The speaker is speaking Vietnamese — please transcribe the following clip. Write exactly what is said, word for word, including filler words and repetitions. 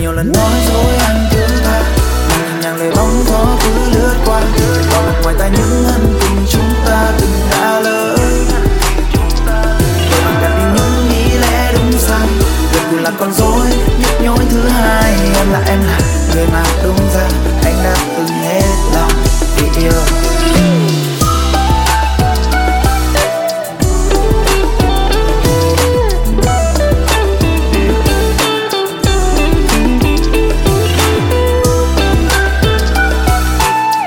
nhiều lần nói dối anh thứ tha, nhưng nhịp nhàng lời bóng gió cứ lướt qua, bỏ mặt ngoài tai những ân tình chúng ta từng đã lỡ. Để bằng gạt đi những nghĩ lẽ đúng sai, đời cùng là con dối